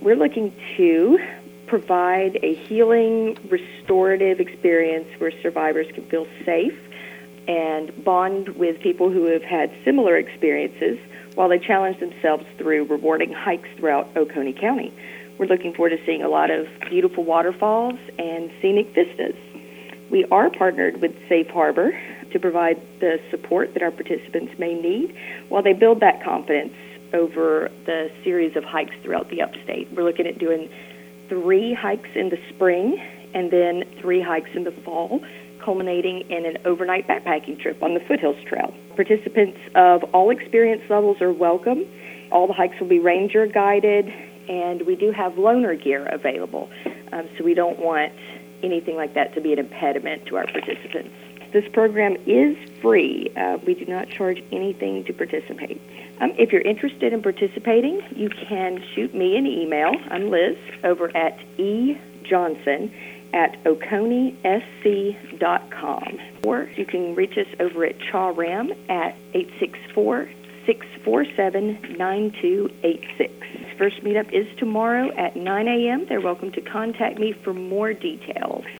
we're looking to provide a healing, restorative experience where survivors can feel safe and bond with people who have had similar experiences while they challenge themselves through rewarding hikes throughout Oconee County. We're looking forward to seeing a lot of beautiful waterfalls and scenic vistas. We are partnered with Safe Harbor to provide the support that our participants may need while they build that confidence over the series of hikes throughout the upstate. We're looking at doing 3 hikes in the spring and then 3 hikes in the fall, culminating in an overnight backpacking trip on the Foothills Trail. Participants of all experience levels are welcome. All the hikes will be ranger guided, and we do have loaner gear available, so we don't want anything like that to be an impediment to our participants. This program is free. We do not charge anything to participate. If you're interested in participating, you can shoot me an email. I'm Liz, over at ejohnson@oconeesc.com. Or you can reach us over at CHA-RAM at 864-647-9286. First meetup is tomorrow at 9 a.m. They're welcome to contact me for more details.